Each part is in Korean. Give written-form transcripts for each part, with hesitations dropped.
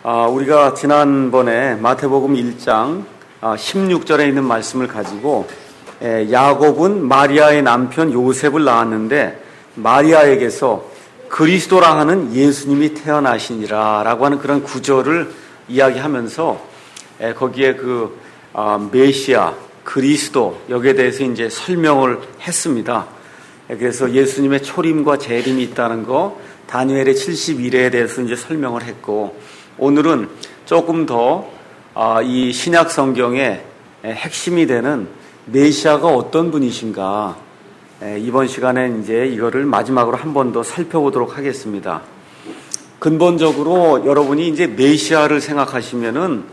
우리가 지난번에 마태복음 1장 16절에 있는 말씀을 가지고 야곱은 마리아의 남편 요셉을 낳았는데 마리아에게서 그리스도라 하는 예수님이 태어나시니라 라고 하는 그런 구절을 이야기하면서 거기에 그 메시아, 그리스도 여기에 대해서 이제 설명을 했습니다. 그래서 예수님의 초림과 재림이 있다는 거, 다니엘의 70일에 대해서 이제 설명을 했고, 오늘은 조금 더 이 신약 성경의 핵심이 되는 메시아가 어떤 분이신가, 이번 시간에 이제 이거를 마지막으로 한 번 더 살펴보도록 하겠습니다. 근본적으로 여러분이 이제 메시아를 생각하시면은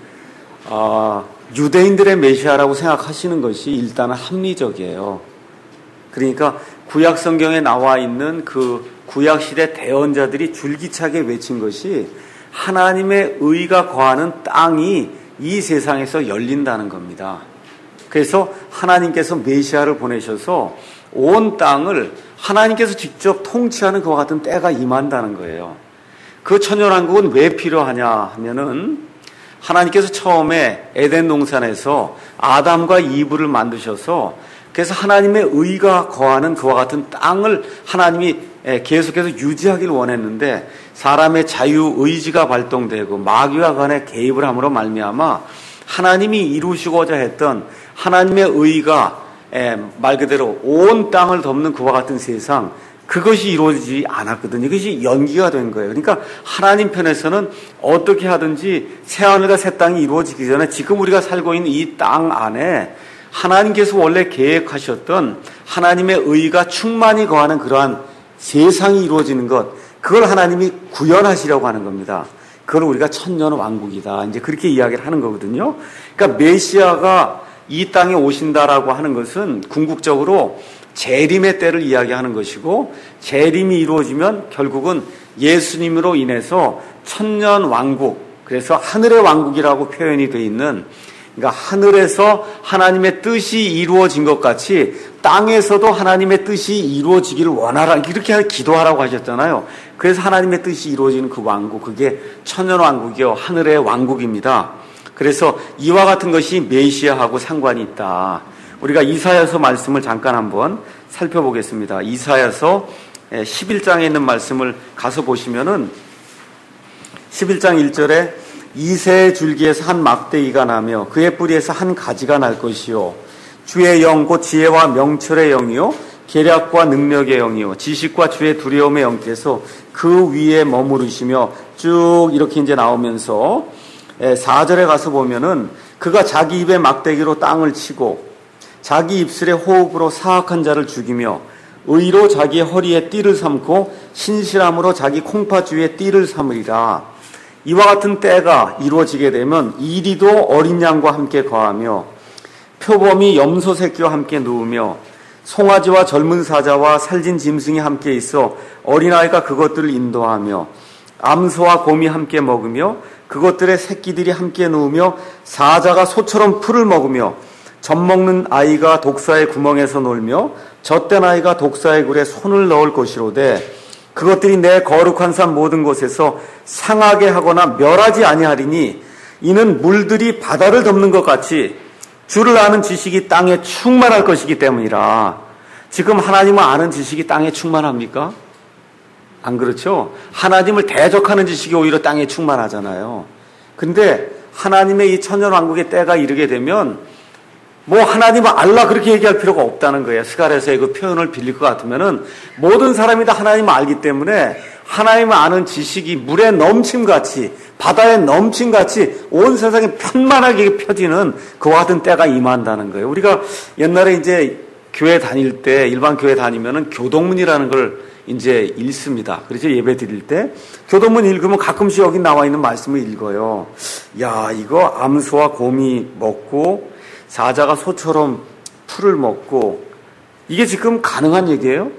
유대인들의 메시아라고 생각하시는 것이 일단은 합리적이에요. 그러니까 구약 성경에 나와 있는 그 구약 시대 대언자들이 줄기차게 외친 것이 하나님의 의가 거하는 땅이 이 세상에서 열린다는 겁니다. 그래서 하나님께서 메시아를 보내셔서 온 땅을 하나님께서 직접 통치하는 그와 같은 때가 임한다는 거예요. 그 천년왕국은 왜 필요하냐 하면은 하나님께서 처음에 에덴 동산에서 아담과 이브를 만드셔서 그래서 하나님의 의가 거하는 그와 같은 땅을 하나님이 계속해서 유지하기를 원했는데 사람의 자유의지가 발동되고 마귀와 간의 개입을 함으로 말미암아 하나님이 이루시고자 했던 하나님의 의가 말 그대로 온 땅을 덮는 그와 같은 세상, 그것이 이루어지지 않았거든요. 이것이 연기가 된 거예요. 그러니까 하나님 편에서는 어떻게 하든지 새하늘과 새 땅이 이루어지기 전에 지금 우리가 살고 있는 이 땅 안에 하나님께서 원래 계획하셨던 하나님의 의가 충만히 거하는 그러한 세상이 이루어지는 것, 그걸 하나님이 구현하시려고 하는 겁니다. 그걸 우리가 천년왕국이다, 이제 그렇게 이야기를 하는 거거든요. 그러니까 메시아가 이 땅에 오신다라고 하는 것은 궁극적으로 재림의 때를 이야기하는 것이고, 재림이 이루어지면 결국은 예수님으로 인해서 천년왕국, 그래서 하늘의 왕국이라고 표현이 되어 있는, 그러니까 하늘에서 하나님의 뜻이 이루어진 것 같이 땅에서도 하나님의 뜻이 이루어지기를 원하라, 이렇게 기도하라고 하셨잖아요. 그래서 하나님의 뜻이 이루어지는 그 왕국, 그게 천년왕국이요, 하늘의 왕국입니다. 그래서 이와 같은 것이 메시아하고 상관이 있다. 우리가 이사야서 말씀을 잠깐 한번 살펴보겠습니다. 이사야서 11장에 있는 말씀을 가서 보시면은 11장 1절에 이새의 줄기에서 한 막대기가 나며 그의 뿌리에서 한 가지가 날 것이요, 주의 영 곧 지혜와 명철의 영이요 계략과 능력의 영이요 지식과 주의 두려움의 영께서 그 위에 머무르시며, 쭉 이렇게 이제 나오면서 4절에 가서 보면은 그가 자기 입에 막대기로 땅을 치고 자기 입술의 호흡으로 사악한 자를 죽이며 의로 자기의 허리에 띠를 삼고 신실함으로 자기 콩팥 주위에 띠를 삼으리라. 이와 같은 때가 이루어지게 되면 이리도 어린 양과 함께 거하며 표범이 염소 새끼와 함께 누우며 송아지와 젊은 사자와 살진 짐승이 함께 있어 어린아이가 그것들을 인도하며 암소와 곰이 함께 먹으며 그것들의 새끼들이 함께 누우며 사자가 소처럼 풀을 먹으며 젖먹는 아이가 독사의 구멍에서 놀며 젖된 아이가 독사의 굴에 손을 넣을 것이로되 그것들이 내 거룩한 산 모든 곳에서 상하게 하거나 멸하지 아니하리니 이는 물들이 바다를 덮는 것 같이 주를 아는 지식이 땅에 충만할 것이기 때문이라. 지금 하나님을 아는 지식이 땅에 충만합니까? 안 그렇죠? 하나님을 대적하는 지식이 오히려 땅에 충만하잖아요. 근데 하나님의 이 천년왕국의 때가 이르게 되면 뭐 하나님을 알라 그렇게 얘기할 필요가 없다는 거예요. 스가랴서의 그 표현을 빌릴 것 같으면은 모든 사람이 다 하나님을 알기 때문에 하나님을 아는 지식이 물에 넘침같이, 바다에 넘침같이 온 세상에 편만하게 펴지는 그와 같은 때가 임한다는 거예요. 우리가 옛날에 이제 교회 다닐 때, 일반 교회 다니면은 교동문이라는 걸 이제 읽습니다. 그래서 예배 드릴 때 교동문 읽으면 가끔씩 여기 나와 있는 말씀을 읽어요. 야, 이거 암소와 곰이 먹고 사자가 소처럼 풀을 먹고, 이게 지금 가능한 얘기예요?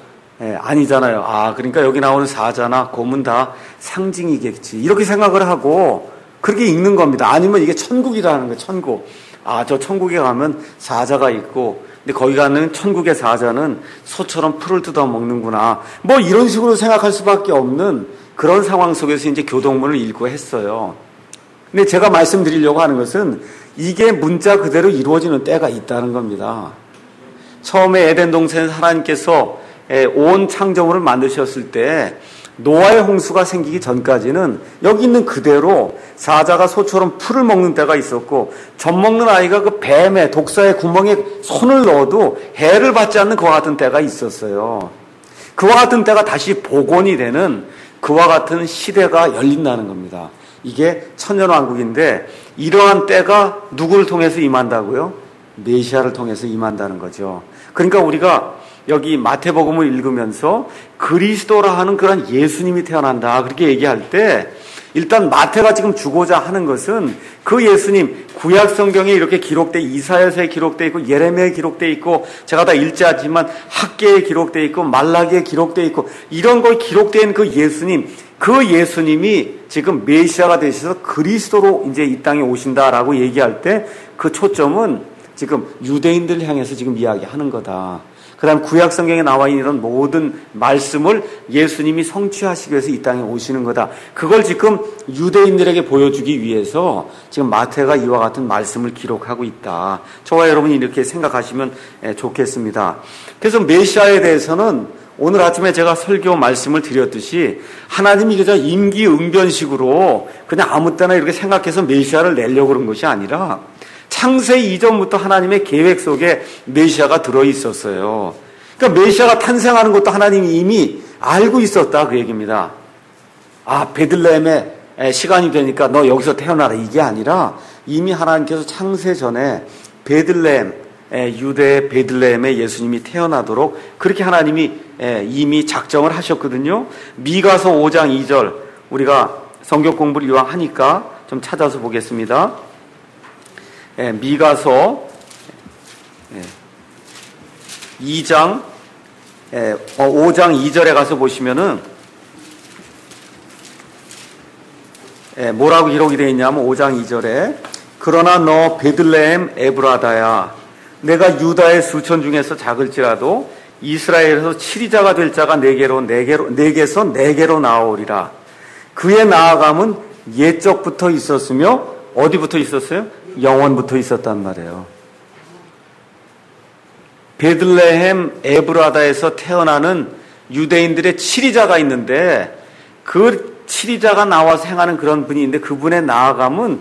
아니잖아요. 그러니까 여기 나오는 사자나 곰은 다 상징이겠지, 이렇게 생각을 하고 그렇게 읽는 겁니다. 아니면 이게 천국이라는 거예요. 천국. 저 천국에 가면 사자가 있고, 근데 거기 가는 천국의 사자는 소처럼 풀을 뜯어 먹는구나, 뭐 이런 식으로 생각할 수밖에 없는 그런 상황 속에서 이제 교동문을 읽고 했어요. 근데 제가 말씀드리려고 하는 것은 이게 문자 그대로 이루어지는 때가 있다는 겁니다. 처음에 에덴 동산에서 하나님께서 온 창조물을 만드셨을 때 노아의 홍수가 생기기 전까지는 여기 있는 그대로 사자가 소처럼 풀을 먹는 때가 있었고 젖 먹는 아이가 그 뱀의 독사의 구멍에 손을 넣어도 해를 받지 않는 그와 같은 때가 있었어요. 그와 같은 때가 다시 복원이 되는 그와 같은 시대가 열린다는 겁니다. 이게 천년왕국인데 이러한 때가 누구를 통해서 임한다고요? 메시아를 통해서 임한다는 거죠. 그러니까 우리가 여기 마태복음을 읽으면서 그리스도라 하는 그런 예수님이 태어난다 그렇게 얘기할 때 일단 마태가 지금 주고자 하는 것은 그 예수님 구약 성경에 이렇게 기록돼 이사야서에 기록돼 있고 예레미야에 기록돼 있고 제가 다 읽지 않지만 학계에 기록돼 있고 말라기에 기록돼 있고 이런 걸 기록된 그 예수님이 지금 메시아가 되셔서 그리스도로 이제 이 땅에 오신다라고 얘기할 때 그 초점은 지금 유대인들을 향해서 지금 이야기하는 거다. 그 다음 구약 성경에 나와 있는 모든 말씀을 예수님이 성취하시기 위해서 이 땅에 오시는 거다. 그걸 지금 유대인들에게 보여주기 위해서 지금 마태가 이와 같은 말씀을 기록하고 있다. 저와 여러분이 이렇게 생각하시면 좋겠습니다. 그래서 메시아에 대해서는 오늘 아침에 제가 설교 말씀을 드렸듯이 하나님이 그저 임기응변식으로 그냥 아무 때나 이렇게 생각해서 메시아를 내려고 그런 것이 아니라 창세 이전부터 하나님의 계획 속에 메시아가 들어있었어요. 그러니까 메시아가 탄생하는 것도 하나님이 이미 알고 있었다 그 얘기입니다. 베들레헴에 시간이 되니까 너 여기서 태어나라 이게 아니라 이미 하나님께서 창세 전에 베들레헴 유대 베들레헴에 예수님이 태어나도록 그렇게 하나님이 이미 작정을 하셨거든요. 미가서 5장 2절 우리가 성경 공부를 이왕 하니까 좀 찾아서 보겠습니다. 미가서 5장 2절에 가서 보시면은 뭐라고 기록이 되어 있냐면 5장 2절에 그러나 너 베들레헴 에브라다야 내가 유다의 수천 중에서 작을지라도 이스라엘에서 치리자가 될 자가 내게서 내게로 나오리라. 그의 나아감은 옛적부터 있었으며 어디부터 있었어요? 영원부터 있었단 말이에요. 베들레헴 에브라다에서 태어나는 유대인들의 치리자가 있는데 그 치리자가 나와서 행하는 그런 분이 있는데 그분의 나아감은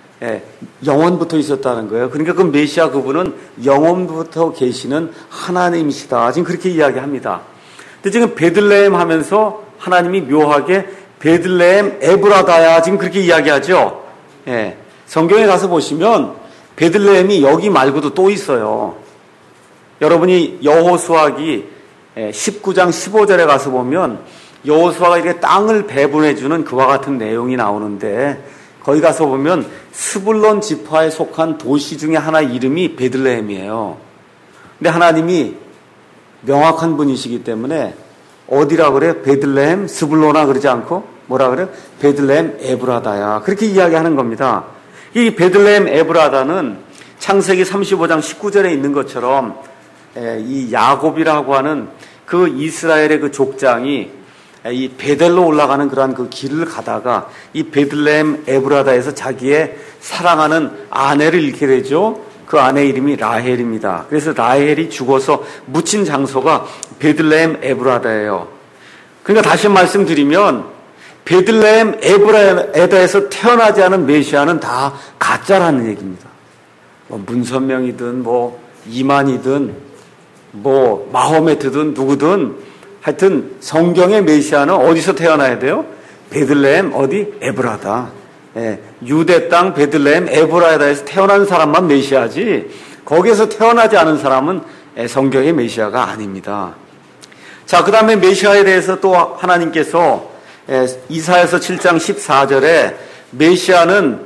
영원부터 있었다는 거예요. 그러니까 그 메시아 그분은 영원부터 계시는 하나님이시다. 지금 그렇게 이야기합니다. 근데 지금 베들레헴 하면서 하나님이 묘하게 베들레헴 에브라다야 지금 그렇게 이야기하죠. 성경에 가서 보시면 베들레헴이 여기 말고도 또 있어요. 여러분이 여호수아기 19장 15절에 가서 보면 여호수아가 이렇게 땅을 배분해주는 그와 같은 내용이 나오는데 거기 가서 보면 스불론 지파에 속한 도시 중에 하나 이름이 베들레헴이에요. 근데 하나님이 명확한 분이시기 때문에 어디라 그래요? 베들레헴 스불로나 그러지 않고 뭐라 그래요? 베들레헴 에브라다야 그렇게 이야기하는 겁니다. 이 베들레헴 에브라다는 창세기 35장 19절에 있는 것처럼 이 야곱이라고 하는 그 이스라엘의 그 족장이 이 베델로 올라가는 그러한 그 길을 가다가 이 베들레헴 에브라다에서 자기의 사랑하는 아내를 잃게 되죠. 그 아내 이름이 라헬입니다. 그래서 라헬이 죽어서 묻힌 장소가 베들레헴 에브라다예요. 그러니까 다시 말씀드리면 베들레헴 에브라다에서 태어나지 않은 메시아는 다 가짜라는 얘기입니다. 뭐 문선명이든 뭐 이만이든 뭐 마호메트든 누구든 하여튼 성경의 메시아는 어디서 태어나야 돼요? 베들레헴 어디? 에브라다. 유대 땅 베들레헴 에브라다에서 태어난 사람만 메시아지 거기에서 태어나지 않은 사람은 성경의 메시아가 아닙니다. 자, 그 다음에 메시아에 대해서 또 하나님께서 이사야서 7장 14절에 메시아는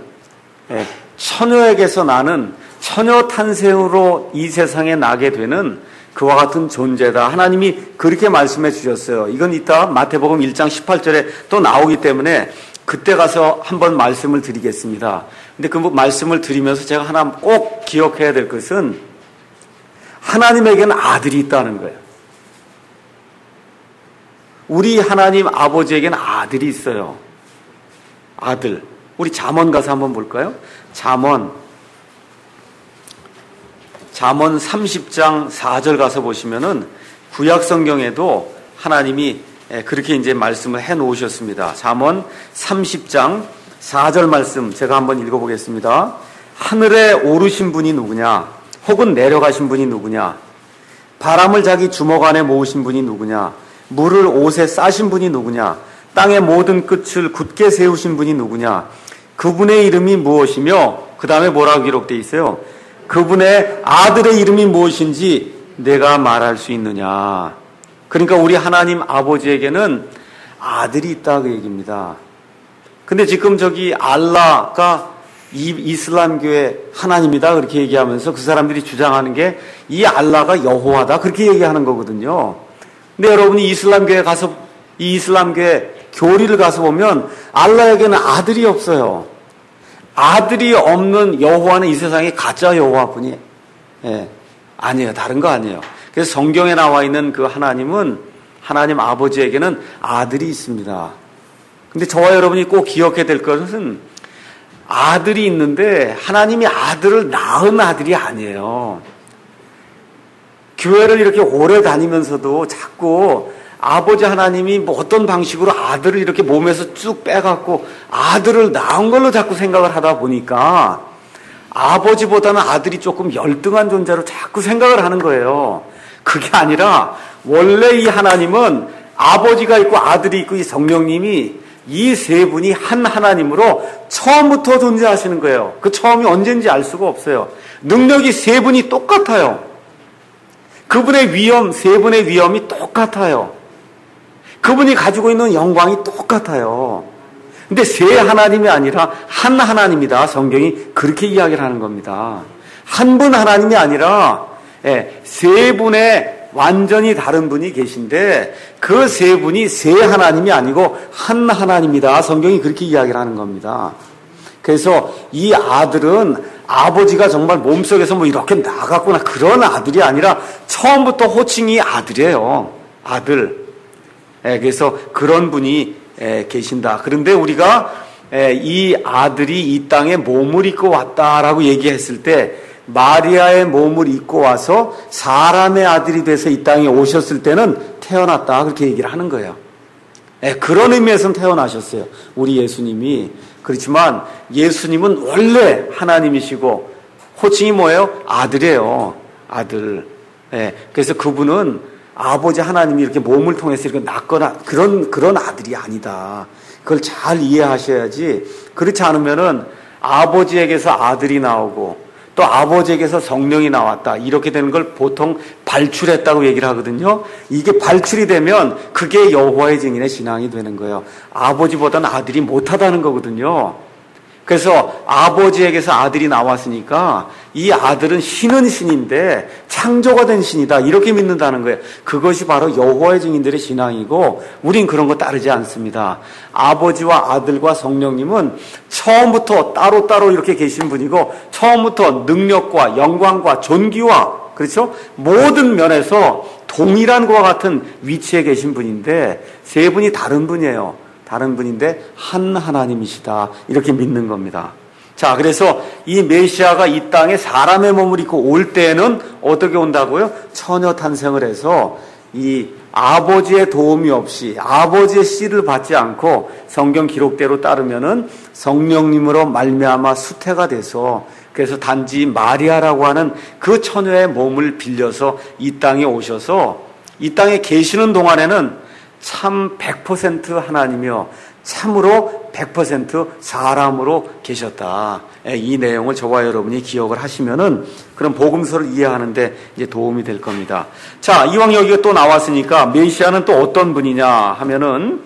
처녀에게서 나는 처녀 탄생으로 이 세상에 나게 되는 그와 같은 존재다. 하나님이 그렇게 말씀해 주셨어요. 이건 이따 마태복음 1장 18절에 또 나오기 때문에 그때 가서 한번 말씀을 드리겠습니다. 근데 그 말씀을 드리면서 제가 하나 꼭 기억해야 될 것은 하나님에게는 아들이 있다는 거예요. 우리 하나님 아버지에게는 아들이 있어요. 아들. 우리 잠언 가서 한번 볼까요? 잠언 30장 4절 가서 보시면은 구약 성경에도 하나님이 그렇게 이제 말씀을 해 놓으셨습니다. 잠언 30장 4절 말씀 제가 한번 읽어보겠습니다. 하늘에 오르신 분이 누구냐? 혹은 내려가신 분이 누구냐? 바람을 자기 주먹 안에 모으신 분이 누구냐? 물을 옷에 싸신 분이 누구냐? 땅의 모든 끝을 굳게 세우신 분이 누구냐? 그분의 이름이 무엇이며 그 다음에 뭐라고 기록되어 있어요? 그분의 아들의 이름이 무엇인지 내가 말할 수 있느냐? 그러니까 우리 하나님 아버지에게는 아들이 있다 그 얘기입니다. 근데 지금 저기 알라가 이슬람교의 하나님이다 그렇게 얘기하면서 그 사람들이 주장하는 게 이 알라가 여호와다 그렇게 얘기하는 거거든요. 근데 여러분이 이슬람교회 가서 이 이슬람교회 교리를 가서 보면 알라에게는 아들이 없어요. 아들이 없는 여호와는 이 세상에 가짜 여호와뿐이 아니에요. 다른 거 아니에요. 그래서 성경에 나와 있는 그 하나님은 하나님 아버지에게는 아들이 있습니다. 근데 저와 여러분이 꼭 기억해야 될 것은 아들이 있는데 하나님이 아들을 낳은 아들이 아니에요. 교회를 이렇게 오래 다니면서도 자꾸 아버지 하나님이 뭐 어떤 방식으로 아들을 이렇게 몸에서 쭉 빼갖고 아들을 낳은 걸로 자꾸 생각을 하다 보니까 아버지보다는 아들이 조금 열등한 존재로 자꾸 생각을 하는 거예요. 그게 아니라 원래 이 하나님은 아버지가 있고 아들이 있고 이 성령님이 이 세 분이 한 하나님으로 처음부터 존재하시는 거예요. 그 처음이 언제인지 알 수가 없어요. 능력이 세 분이 똑같아요. 그분의 위엄, 세 분의 위엄이 똑같아요. 그분이 가지고 있는 영광이 똑같아요. 근데 세 하나님이 아니라 한 하나님이다. 성경이 그렇게 이야기를 하는 겁니다. 한 분 하나님이 아니라 세 분의 완전히 다른 분이 계신데 그 세 분이 세 하나님이 아니고 한 하나님이다. 성경이 그렇게 이야기를 하는 겁니다. 그래서 이 아들은 아버지가 정말 몸속에서 뭐 이렇게 나갔구나 그런 아들이 아니라 처음부터 호칭이 아들이에요. 아들. 그래서 그런 분이 계신다. 그런데 우리가 이 아들이 이 땅에 몸을 입고 왔다라고 얘기했을 때 마리아의 몸을 입고 와서 사람의 아들이 돼서 이 땅에 오셨을 때는 태어났다 그렇게 얘기를 하는 거예요. 그런 의미에서는 태어나셨어요. 우리 예수님이. 그렇지만 예수님은 원래 하나님이시고 호칭이 뭐예요? 아들이에요. 아들. 그래서 그분은 아버지 하나님이 이렇게 몸을 통해서 이렇게 낳거나 그런 아들이 아니다. 그걸 잘 이해하셔야지. 그렇지 않으면은 아버지에게서 아들이 나오고 또 아버지에게서 성령이 나왔다. 이렇게 되는 걸 보통 발출했다고 얘기를 하거든요. 이게 발출이 되면 그게 여호와의 증인의 신앙이 되는 거예요. 아버지보다는 아들이 못하다는 거거든요. 그래서 아버지에게서 아들이 나왔으니까 이 아들은 신은 신인데 창조가 된 신이다. 이렇게 믿는다는 거예요. 그것이 바로 여호와의 증인들의 신앙이고 우린 그런 거 따르지 않습니다. 아버지와 아들과 성령님은 처음부터 따로따로 이렇게 계신 분이고 처음부터 능력과 영광과 존귀와 그렇죠? 모든 면에서 동일한 것과 같은 위치에 계신 분인데 세 분이 다른 분이에요. 다른 분인데 한 하나님이시다. 이렇게 믿는 겁니다. 자, 그래서 이 메시아가 이 땅에 사람의 몸을 입고 올 때에는 어떻게 온다고요? 처녀 탄생을 해서 이 아버지의 도움이 없이 아버지의 씨를 받지 않고 성경 기록대로 따르면은 성령님으로 말미암아 수태가 돼서 그래서 단지 마리아라고 하는 그 처녀의 몸을 빌려서 이 땅에 오셔서 이 땅에 계시는 동안에는 참 100% 하나님이요 참으로 100% 사람으로 계셨다. 이 내용을 저와 여러분이 기억을 하시면은 그런 복음서를 이해하는데 이제 도움이 될 겁니다. 자, 이왕 여기가 또 나왔으니까 메시아는 또 어떤 분이냐 하면은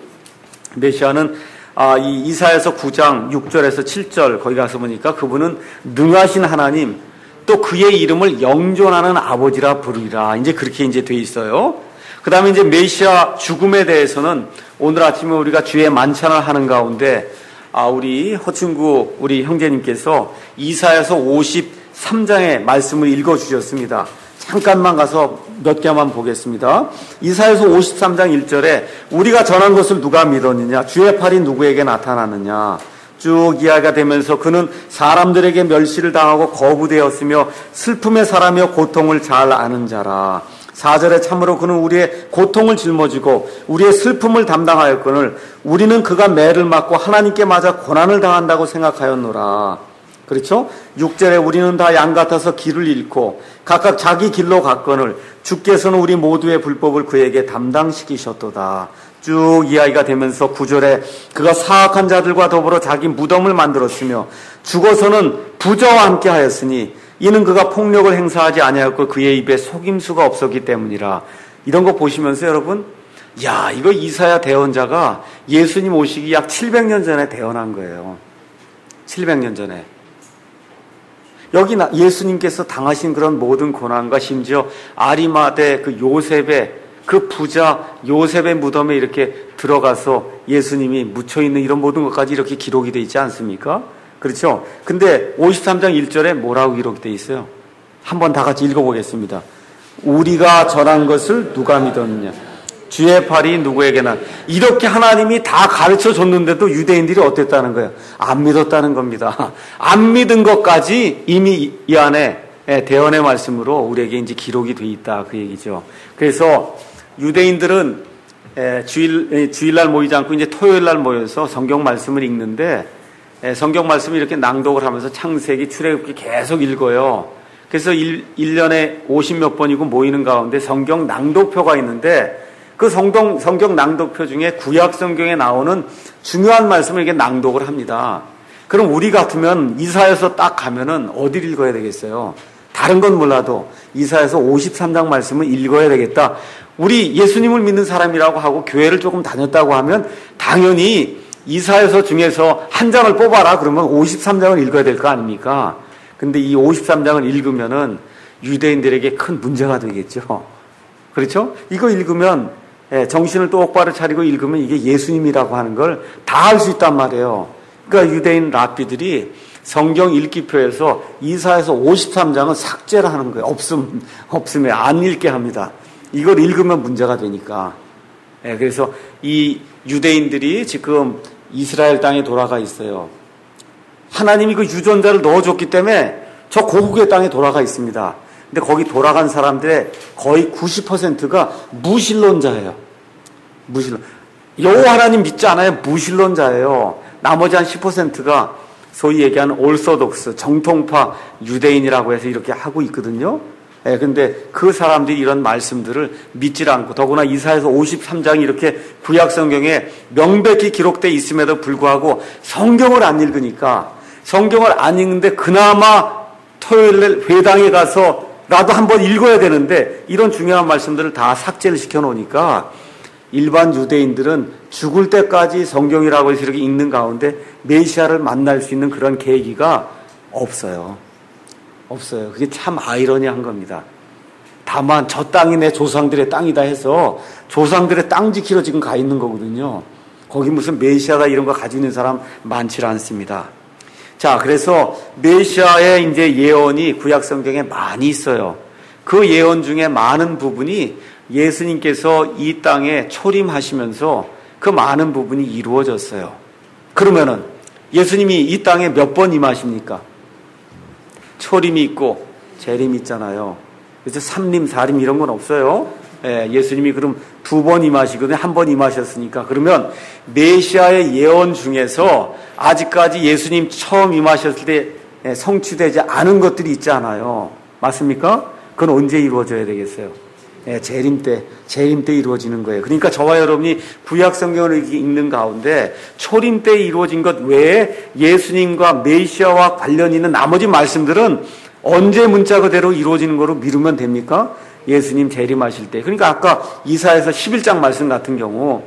메시아는 이 이사야서 9장 6절에서 7절 거기 가서 보니까 그분은 능하신 하나님 또 그의 이름을 영존하는 아버지라 부르리라. 이제 그렇게 이제 돼 있어요. 그 다음에 이제 메시아 죽음에 대해서는 오늘 아침에 우리가 주의 만찬을 하는 가운데 우리 형제님께서 이사야서 53장의 말씀을 읽어주셨습니다. 잠깐만 가서 몇 개만 보겠습니다. 이사야서 53장 1절에 우리가 전한 것을 누가 믿었느냐? 주의 팔이 누구에게 나타나느냐? 쭉 이야기가 되면서 그는 사람들에게 멸시를 당하고 거부되었으며 슬픔의 사람이여 고통을 잘 아는 자라. 4절에 참으로 그는 우리의 고통을 짊어지고 우리의 슬픔을 담당하였거늘 우리는 그가 매를 맞고 하나님께 맞아 고난을 당한다고 생각하였노라. 그렇죠? 6절에 우리는 다 양 같아서 길을 잃고 각각 자기 길로 갔거늘 주께서는 우리 모두의 불법을 그에게 담당시키셨도다. 쭉 이야기가 되면서 9절에 그가 사악한 자들과 더불어 자기 무덤을 만들었으며 죽어서는 부자와 함께 하였으니 이는 그가 폭력을 행사하지 아니하였고 그의 입에 속임수가 없었기 때문이라. 이런 거 보시면서 여러분, 야, 이거 이사야 대언자가 예수님 오시기 약 700년 전에 대언한 거예요. 700년 전에. 여기 예수님께서 당하신 그런 모든 고난과 심지어 아리마대 그 요셉의 그 부자 요셉의 무덤에 이렇게 들어가서 예수님이 묻혀있는 이런 모든 것까지 이렇게 기록이 되어 있지 않습니까? 그렇죠? 근데 53장 1절에 뭐라고 기록이 되어 있어요? 한번 다 같이 읽어보겠습니다. 우리가 전한 것을 누가 믿었느냐? 주의 팔이 누구에게나. 이렇게 하나님이 다 가르쳐 줬는데도 유대인들이 어땠다는 거예요? 안 믿었다는 겁니다. 안 믿은 것까지 이미 이 안에 대언의 말씀으로 우리에게 이제 기록이 돼 있다 그 얘기죠. 그래서 유대인들은 주일날 모이지 않고 이제 토요일날 모여서 성경 말씀을 읽는데 성경 말씀을 이렇게 낭독을 하면서 창세기, 출애굽기 계속 읽어요. 그래서 1년에 50몇 번이고 모이는 가운데 성경 낭독표가 있는데 그 성경 낭독표 중에 구약 성경에 나오는 중요한 말씀을 이렇게 낭독을 합니다. 그럼 우리 같으면 이사야서 딱 가면은 어디를 읽어야 되겠어요? 다른 건 몰라도 이사야서 53장 말씀을 읽어야 되겠다. 우리 예수님을 믿는 사람이라고 하고 교회를 조금 다녔다고 하면 당연히 이사야서 중에서 한 장을 뽑아라 그러면 53장을 읽어야 될 거 아닙니까? 근데 이 53장을 읽으면은 유대인들에게 큰 문제가 되겠죠. 그렇죠? 이거 읽으면 정신을 똑바로 차리고 읽으면 이게 예수님이라고 하는 걸 다 알 수 있단 말이에요. 그러니까 유대인 랍비들이 성경 읽기표에서 이사야서 53장은 삭제를 하는 거예요. 없음에 안 읽게 합니다. 이걸 읽으면 문제가 되니까. 그래서 이 유대인들이 지금 이스라엘 땅에 돌아가 있어요. 하나님이 그 유전자를 넣어줬기 때문에 저 고국의 땅에 돌아가 있습니다. 근데 거기 돌아간 사람들의 거의 90%가 무신론자예요. 여호와 하나님 믿지 않아요. 무신론자예요. 나머지 한 10%가 소위 얘기하는 올소독스, 정통파 유대인이라고 해서 이렇게 하고 있거든요. 근데 그 사람들이 이런 말씀들을 믿질 않고 더구나 이사야서 53장이 이렇게 구약 성경에 명백히 기록되어 있음에도 불구하고 성경을 안 읽으니까 성경을 안 읽는데 그나마 토요일에 회당에 가서 나도 한번 읽어야 되는데 이런 중요한 말씀들을 다 삭제를 시켜놓으니까 일반 유대인들은 죽을 때까지 성경이라고 해서 이렇게 읽는 가운데 메시아를 만날 수 있는 그런 계기가 없어요. 그게 참 아이러니한 겁니다. 다만 저 땅이 내 조상들의 땅이다 해서 조상들의 땅 지키러 지금 가 있는 거거든요. 거기 무슨 메시아다 이런 거 가지고 있는 사람 많지 않습니다. 자, 그래서 메시아의 이제 예언이 구약 성경에 많이 있어요. 그 예언 중에 많은 부분이 예수님께서 이 땅에 초림하시면서 그 많은 부분이 이루어졌어요. 그러면은 예수님이 이 땅에 몇 번 임하십니까? 초림이 있고 재림이 있잖아요. 그래서 삼림, 사림 이런 건 없어요. 예수님이 그럼 2번 임하시거든요. 1번 임하셨으니까. 그러면 메시아의 예언 중에서 아직까지 예수님 처음 임하셨을 때 성취되지 않은 것들이 있잖아요. 맞습니까? 그건 언제 이루어져야 되겠어요? 재림 때 이루어지는 거예요. 그러니까 저와 여러분이 구약 성경을 읽는 가운데 초림 때 이루어진 것 외에 예수님과 메시아와 관련 있는 나머지 말씀들은 언제 문자 그대로 이루어지는 거로 미루면 됩니까? 예수님 재림하실 때. 그러니까 아까 이사야서 11장 말씀 같은 경우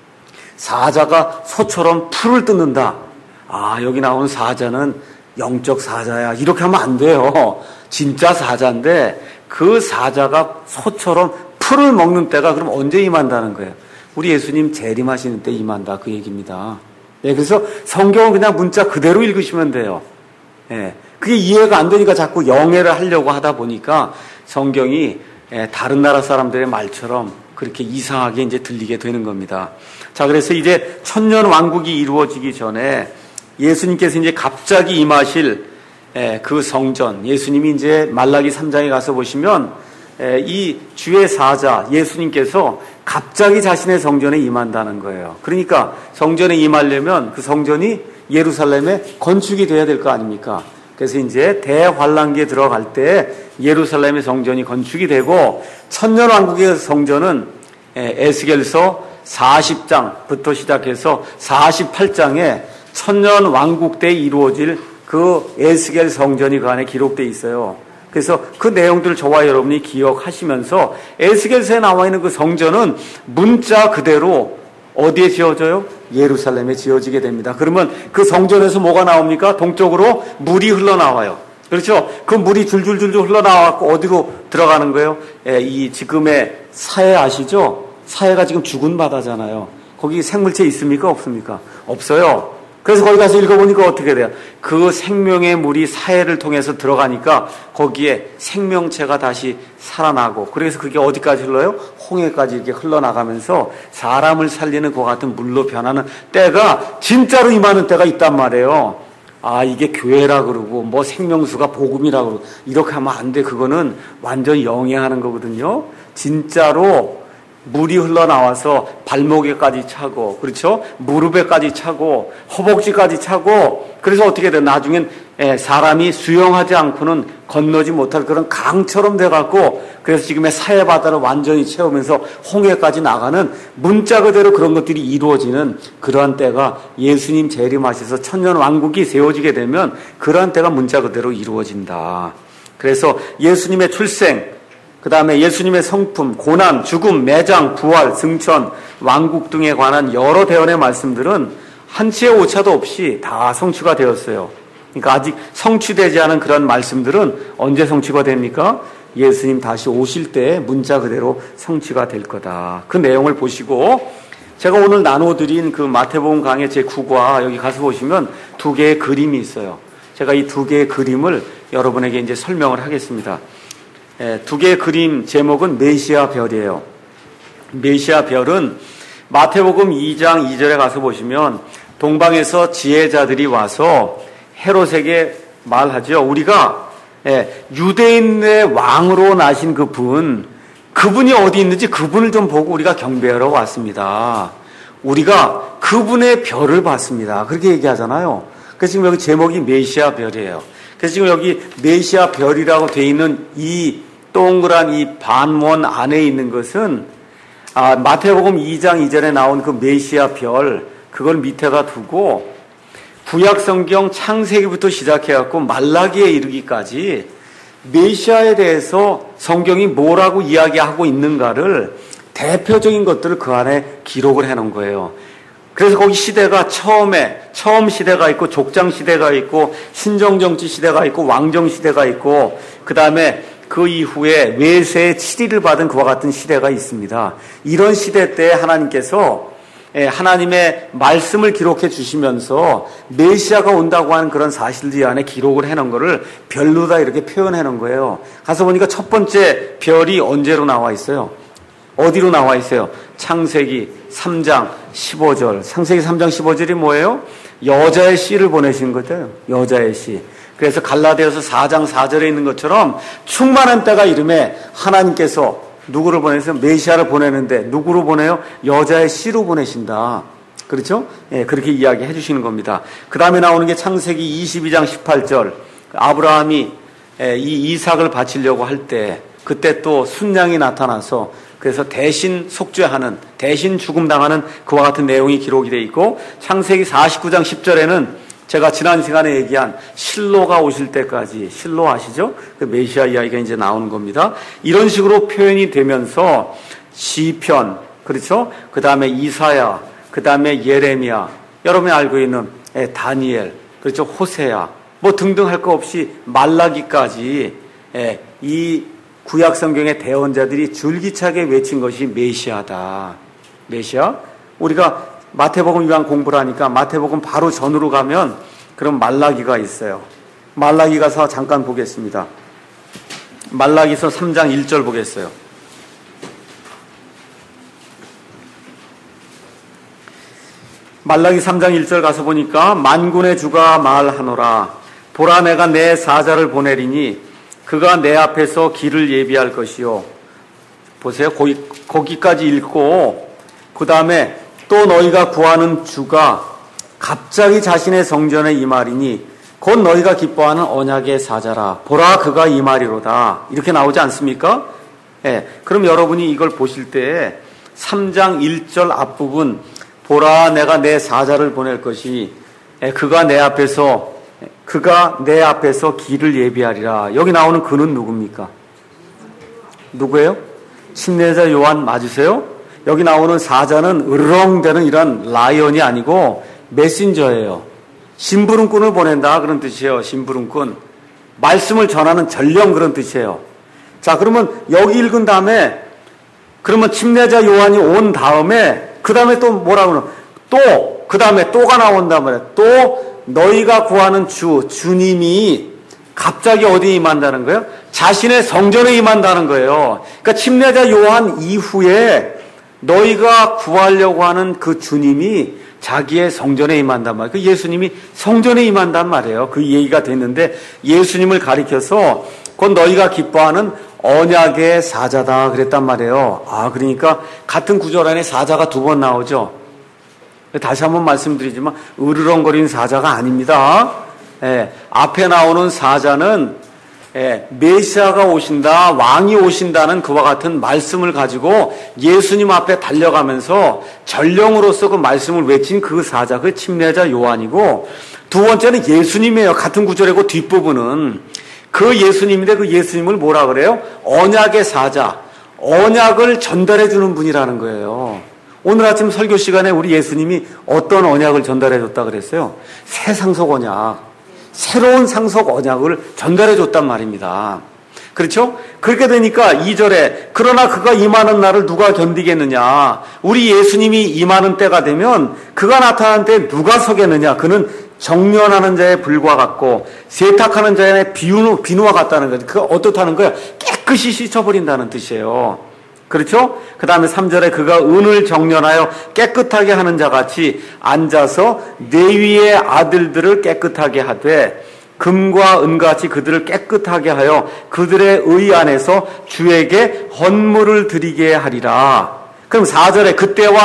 사자가 소처럼 풀을 뜯는다. 여기 나오는 사자는 영적 사자야. 이렇게 하면 안 돼요. 진짜 사자인데 그 사자가 소처럼 풀을 먹는 때가 그럼 언제 임한다는 거예요? 우리 예수님 재림하시는 때 임한다 그 얘기입니다. 그래서 성경은 그냥 문자 그대로 읽으시면 돼요. 그게 이해가 안 되니까 자꾸 영해를 하려고 하다 보니까 성경이 다른 나라 사람들의 말처럼 그렇게 이상하게 이제 들리게 되는 겁니다. 자, 그래서 이제 천년 왕국이 이루어지기 전에 예수님께서 이제 갑자기 임하실 그 성전, 예수님이 이제 말라기 3장에 가서 보시면 이 주의 사자 예수님께서 갑자기 자신의 성전에 임한다는 거예요. 그러니까 성전에 임하려면 그 성전이 예루살렘에 건축이 돼야 될 거 아닙니까? 그래서 이제 대환란기에 들어갈 때 예루살렘의 성전이 건축이 되고 천년왕국의 성전은 에스겔서 40장부터 시작해서 48장에 천년왕국 때 이루어질 그 에스겔 성전이 그 안에 기록되어 있어요. 그래서 그 내용들을 저와 여러분이 기억하시면서 에스겔서에 나와 있는 그 성전은 문자 그대로 어디에 지어져요? 예루살렘에 지어지게 됩니다. 그러면 그 성전에서 뭐가 나옵니까? 동쪽으로 물이 흘러나와요. 그렇죠? 그 물이 줄줄줄줄 흘러나와서 어디로 들어가는 거예요? 이 지금의 사해 아시죠? 사해가 지금 죽은 바다잖아요. 거기 생물체 있습니까? 없습니까? 없어요. 그래서 거기 가서 읽어보니까 어떻게 돼요? 그 생명의 물이 사해를 통해서 들어가니까 거기에 생명체가 다시 살아나고, 그래서 그게 어디까지 흘러요? 홍해까지 이렇게 흘러나가면서 사람을 살리는 것 같은 물로 변하는 때가 진짜로 임하는 때가 있단 말이에요. 아, 이게 교회라 그러고 뭐 생명수가 복음이라 그러고 이렇게 하면 안 돼. 그거는 완전 영해하는 거거든요. 진짜로 물이 흘러나와서 발목에까지 차고, 그렇죠? 무릎에까지 차고, 허벅지까지 차고, 그래서 어떻게 돼? 나중엔 사람이 수영하지 않고는 건너지 못할 그런 강처럼 돼갖고, 그래서 지금의 사해바다를 완전히 채우면서 홍해까지 나가는 문자 그대로 그런 것들이 이루어지는 그러한 때가 예수님 재림하셔서 천년왕국이 세워지게 되면 그러한 때가 문자 그대로 이루어진다. 그래서 예수님의 출생, 그 다음에 예수님의 성품, 고난, 죽음, 매장, 부활, 승천, 왕국 등에 관한 여러 대언의 말씀들은 한치의 오차도 없이 다 성취가 되었어요. 그러니까 아직 성취되지 않은 그런 말씀들은 언제 성취가 됩니까? 예수님 다시 오실 때 문자 그대로 성취가 될 거다. 그 내용을 보시고 제가 오늘 나눠드린 그 마태복음 강의 제9과 여기 가서 보시면 두 개의 그림이 있어요. 제가 이 두 개의 그림을 여러분에게 이제 설명을 하겠습니다. 두 개의 그림 제목은 메시아 별이에요. 메시아 별은 마태복음 2장 2절에 가서 보시면 동방에서 지혜자들이 와서 헤롯에게 말하죠. 우리가 유대인의 왕으로 나신 그분이 어디 있는지 그분을 좀 보고 우리가 경배하러 왔습니다. 우리가 그분의 별을 봤습니다. 그렇게 얘기하잖아요. 그래서 지금 여기 제목이 메시아 별이에요. 그래서 지금 여기 메시아 별이라고 되어 있는 이 동그란 이 반원 안에 있는 것은 마태복음 2장 2절에 나온 그 메시아 별, 그걸 밑에다 두고 구약성경 창세기부터 시작해갖고 말라기에 이르기까지 메시아에 대해서 성경이 뭐라고 이야기하고 있는가를 대표적인 것들을 그 안에 기록을 해놓은 거예요. 그래서 거기 시대가 처음 시대가 있고 족장 시대가 있고 신정정치 시대가 있고 왕정 시대가 있고 그 다음에 그 이후에 외세의 치리를 받은 그와 같은 시대가 있습니다. 이런 시대 때 하나님께서 하나님의 말씀을 기록해 주시면서 메시아가 온다고 하는 그런 사실들 안에 기록을 해놓은 거를 별로 다 이렇게 표현해 놓은 거예요. 가서 보니까 첫 번째 별이 언제로 나와 있어요? 어디로 나와 있어요? 창세기 3장 15절. 창세기 3장 15절이 뭐예요? 여자의 씨를 보내신 거죠. 여자의 씨. 그래서 갈라디아서 4장 4절에 있는 것처럼 충만한 때가 이름에 하나님께서 누구를 보내서 메시아를 보내는데 누구로 보내요? 여자의 씨로 보내신다. 그렇죠? 그렇게 이야기해 주시는 겁니다. 그 다음에 나오는 게 창세기 22장 18절. 아브라함이 이 이삭을 바치려고 할 때 그때 또 순양이 나타나서 그래서 대신 속죄하는, 대신 죽음당하는 그와 같은 내용이 기록이 되어 있고, 창세기 49장 10절에는 제가 지난 시간에 얘기한 실로가 오실 때까지, 실로 아시죠? 그 메시아 이야기가 이제 나오는 겁니다. 이런 식으로 표현이 되면서 시편, 그렇죠? 그 다음에 이사야, 그 다음에 예레미야, 여러분이 알고 있는 다니엘, 그렇죠? 호세야, 뭐 등등 할 거 없이 말라기까지 이 구약 성경의 대언자들이 줄기차게 외친 것이 메시아다. 메시아? 우리가 마태복음 이왕 공부를 하니까 마태복음 바로 전으로 가면 그럼 말라기가 있어요. 말라기 가서 잠깐 보겠습니다. 말라기서 3장 1절 보겠어요. 말라기 3장 1절 가서 보니까 만군의 주가 말하노라. 보라, 내가 내 사자를 보내리니 그가 내 앞에서 길을 예비할 것이요. 보세요. 거기까지 읽고 그 다음에 또 너희가 구하는 주가 갑자기 자신의 성전에 임하리니 곧 너희가 기뻐하는 언약의 사자라. 보라, 그가 임하리로다. 이렇게 나오지 않습니까? 예. 그럼 여러분이 이걸 보실 때 3장 1절 앞부분 보라, 내가 내 사자를 보낼 것이 그가 내 앞에서 길을 예비하리라. 여기 나오는 그는 누굽니까? 누구예요? 침례자 요한 맞으세요? 여기 나오는 사자는 으르렁대는 이런 라이언이 아니고 메신저예요. 심부름꾼을 보낸다 그런 뜻이에요. 심부름꾼. 말씀을 전하는 전령 그런 뜻이에요. 자, 그러면 여기 읽은 다음에 그러면 침례자 요한이 온 다음에 그 다음에 또 뭐라고 그러나 그 다음에 또가 나온단 말이에요. 또 너희가 구하는 주님이 갑자기 어디에 임한다는 거예요? 자신의 성전에 임한다는 거예요. 그러니까 침례자 요한 이후에 너희가 구하려고 하는 그 주님이 자기의 성전에 임한단 말이에요. 그 예수님이 성전에 임한단 말이에요. 그 얘기가 됐는데 예수님을 가리켜서 곧 너희가 기뻐하는 언약의 사자다 그랬단 말이에요. 그러니까 같은 구절 안에 사자가 두 번 나오죠. 다시 한번 말씀드리지만 으르렁거리는 사자가 아닙니다. 앞에 나오는 사자는 메시아가 오신다, 왕이 오신다는 그와 같은 말씀을 가지고 예수님 앞에 달려가면서 전령으로서 그 말씀을 외친 그 사자, 그 침례자 요한이고, 두 번째는 예수님이에요. 같은 구절이고 뒷부분은 그 예수님인데 그 예수님을 뭐라 그래요? 언약의 사자, 언약을 전달해 주는 분이라는 거예요. 오늘 아침 설교 시간에 우리 예수님이 어떤 언약을 전달해 줬다 그랬어요? 새 상속 언약, 새로운 상속 언약을 전달해 줬단 말입니다. 그렇죠? 그렇게 되니까 2절에 그러나 그가 임하는 날을 누가 견디겠느냐? 우리 예수님이 임하는 때가 되면 그가 나타난 때 누가 서겠느냐? 그는 정련하는 자의 불과 같고 세탁하는 자의 비누와 같다는 거예요. 그가 어떻다는 거예요? 깨끗이 씻어버린다는 뜻이에요. 그렇죠? 그 다음에 3절에 그가 은을 정련하여 깨끗하게 하는 자같이 앉아서 레위의 아들들을 깨끗하게 하되 금과 은같이 그들을 깨끗하게 하여 그들의 의 안에서 주에게 헌물을 드리게 하리라. 그럼 4절에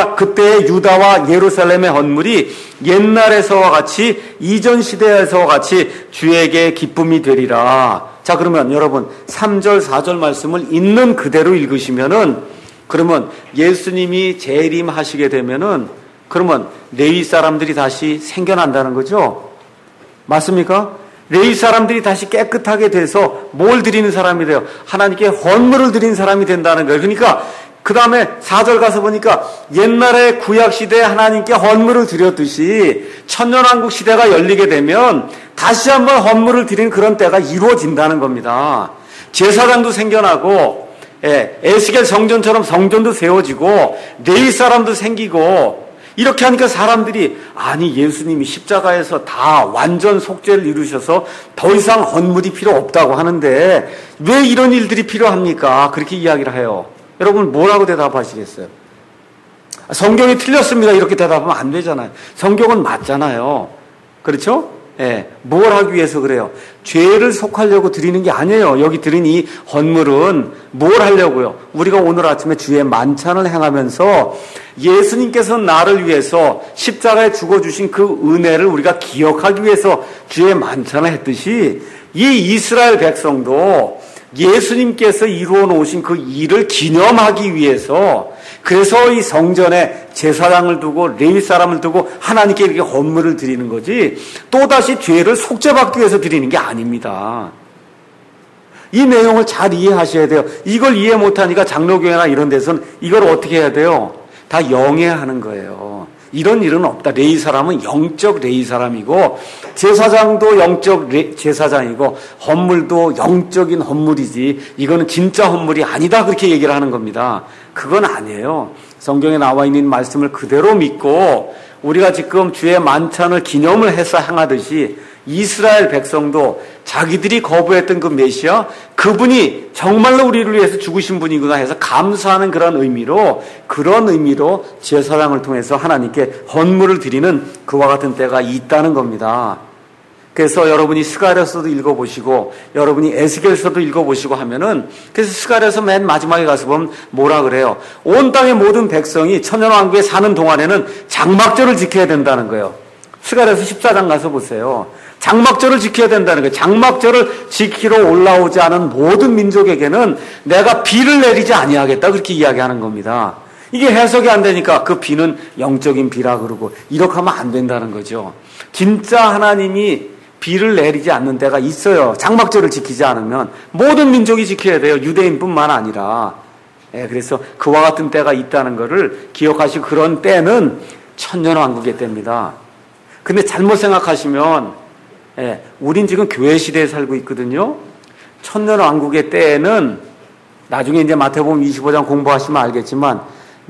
그때의 유다와 예루살렘의 헌물이 옛날에서와 같이 이전 시대에서와 같이 주에게 기쁨이 되리라. 자, 그러면 여러분 3절 4절 말씀을 있는 그대로 읽으시면은 그러면 예수님이 재림하시게 되면은 그러면 레위 사람들이 다시 생겨난다는 거죠. 맞습니까? 레위 사람들이 다시 깨끗하게 돼서 뭘 드리는 사람이 돼요? 하나님께 헌물을 드리는 사람이 된다는 거예요. 그러니까 그 다음에 4절 가서 보니까 옛날에 구약시대에 하나님께 헌물을 드렸듯이 천년왕국 시대가 열리게 되면 다시 한번 헌물을 드리는 그런 때가 이루어진다는 겁니다. 제사장도 생겨나고 에스겔 성전처럼 성전도 세워지고 레위 사람도 생기고 이렇게 하니까 사람들이 아니 예수님이 십자가에서 다 완전 속죄를 이루셔서 더 이상 헌물이 필요 없다고 하는데 왜 이런 일들이 필요합니까? 그렇게 이야기를 해요. 여러분 뭐라고 대답하시겠어요? 성경이 틀렸습니다. 이렇게 대답하면 안 되잖아요. 성경은 맞잖아요. 그렇죠? 뭘 하기 위해서 그래요? 죄를 속하려고 드리는 게 아니에요. 여기 드린 이 헌물은 뭘 하려고요? 우리가 오늘 아침에 주의 만찬을 행하면서 예수님께서 나를 위해서 십자가에 죽어주신 그 은혜를 우리가 기억하기 위해서 주의 만찬을 했듯이 이 이스라엘 백성도 예수님께서 이루어 놓으신 그 일을 기념하기 위해서 그래서 이 성전에 제사장을 두고 레위 사람을 두고 하나님께 이렇게 헌물을 드리는 거지 또다시 죄를 속죄받기 위해서 드리는 게 아닙니다. 이 내용을 잘 이해하셔야 돼요. 이걸 이해 못하니까 장로교회나 이런 데서는 이걸 어떻게 해야 돼요? 다 영해하는 거예요. 이런 일은 없다. 레위 사람은 영적 레위 사람이고 제사장도 영적 제사장이고 헌물도 영적인 헌물이지 이거는 진짜 헌물이 아니다 그렇게 얘기를 하는 겁니다. 그건 아니에요. 성경에 나와 있는 말씀을 그대로 믿고 우리가 지금 주의 만찬을 기념을 해서 행하듯이 이스라엘 백성도 자기들이 거부했던 그 메시아, 그분이 정말로 우리를 위해서 죽으신 분이구나 해서 감사하는 그런 의미로 제사장을 통해서 하나님께 헌물을 드리는 그와 같은 때가 있다는 겁니다. 그래서 여러분이 스가랴서도 읽어보시고 여러분이 에스겔서도 읽어보시고 하면은, 그래서 스가랴서 맨 마지막에 가서 보면 뭐라 그래요? 온 땅의 모든 백성이 천년왕국에 사는 동안에는 장막절을 지켜야 된다는 거예요. 스가랴서 14장 가서 보세요. 장막절을 지켜야 된다는 거예요. 장막절을 지키러 올라오지 않은 모든 민족에게는 내가 비를 내리지 아니하겠다, 그렇게 이야기하는 겁니다. 이게 해석이 안 되니까 그 비는 영적인 비라 그러고 이렇게 하면 안 된다는 거죠. 진짜 하나님이 비를 내리지 않는 때가 있어요. 장막절을 지키지 않으면 모든 민족이 지켜야 돼요. 유대인뿐만 아니라. 그래서 그와 같은 때가 있다는 것을 기억하시고, 그런 때는 천년왕국의 때입니다. 근데 잘못 생각하시면, 우린 지금 교회 시대에 살고 있거든요. 천년왕국의 때에는 나중에 이제 마태복음 25장 공부하시면 알겠지만,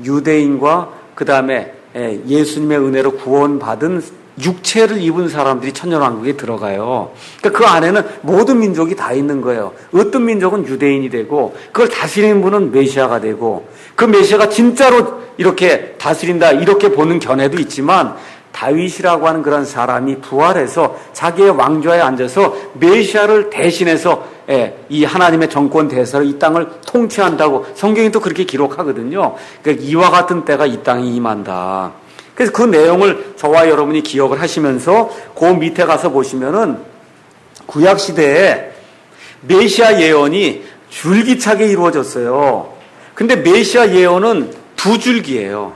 유대인과 그 다음에 예수님의 은혜로 구원받은 육체를 입은 사람들이 천년왕국에 들어가요. 그러니까 그 안에는 모든 민족이 다 있는 거예요. 어떤 민족은 유대인이 되고, 그걸 다스리는 분은 메시아가 되고, 그 메시아가 진짜로 이렇게 다스린다, 이렇게 보는 견해도 있지만, 다윗이라고 하는 그런 사람이 부활해서 자기의 왕좌에 앉아서 메시아를 대신해서 이 하나님의 정권 대사로 이 땅을 통치한다고 성경이 또 그렇게 기록하거든요. 그러니까 이와 같은 때가 이 땅에 임한다. 그래서 그 내용을 저와 여러분이 기억을 하시면서 그 밑에 가서 보시면은 구약 시대에 메시아 예언이 줄기차게 이루어졌어요. 근데 메시아 예언은 두 줄기예요.